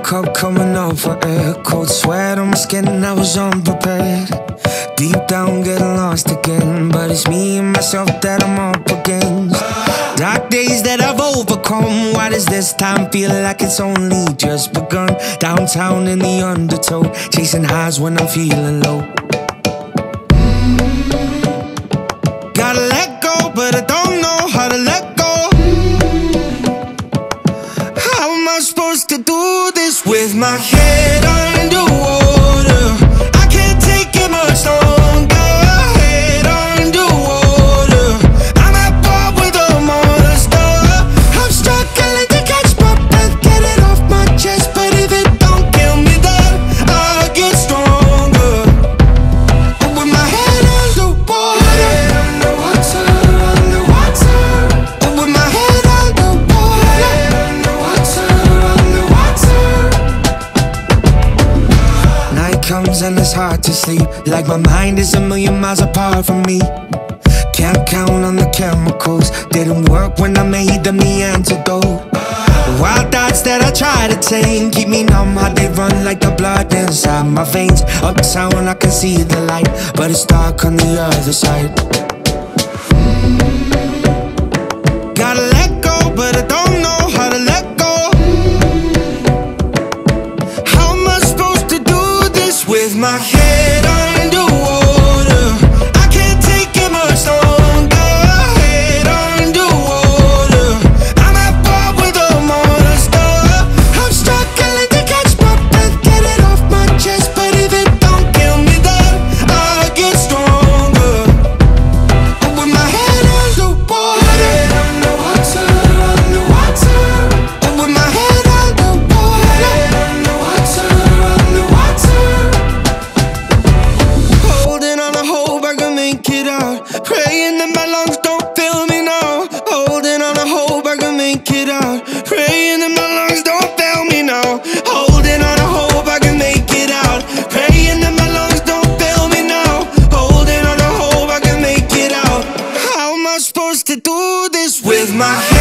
Cup coming up for air, cold sweat on my skin, I was unprepared. Deep down getting lost again, but it's me and myself that I'm up against. Dark days that I've overcome, why does this time feel like it's only just begun? Downtown in the undertow, chasing highs when I'm feeling low. Gotta let go, but I don't know how to let go. How am I supposed to do this with my head underwater? I can't take it much longer. Head underwater, I'm at war with a monster. I'm struggling to catch my breath, get it off my chest, but if it don't kill me then I'll get stronger. With my head underwater, head underwater, underwater. With my head underwater, head underwater, underwater. Night comes and it's hard to sleep, like my mind is a million miles apart from me. Can't count on the chemicals, didn't work when I made them the antidote. Wild thoughts that I try to tame keep me numb, how they run like the blood inside my veins. Uptown I can see the light, but it's dark on the other side. Gotta let go, but I don't know how to let go. How am I supposed to do this with my head underwater? I can't take it much longer. Head underwater, I'm at war with a monster. I'm struggling to catch my breath, get it off my chest, but if it don't kill me then I'll get stronger. With my head underwater, head underwater, underwater. With my head underwater, head underwater, underwater. Holding on, I hope I can make it out. Praying that my lungs don't fail me now. Holding on, I hope I can make it out. Praying that my lungs don't fail me now. Holding on, I hope I can make it out. Praying that my lungs don't fail me now. Holding on, I hope I can make it out. How am I supposed to do this with my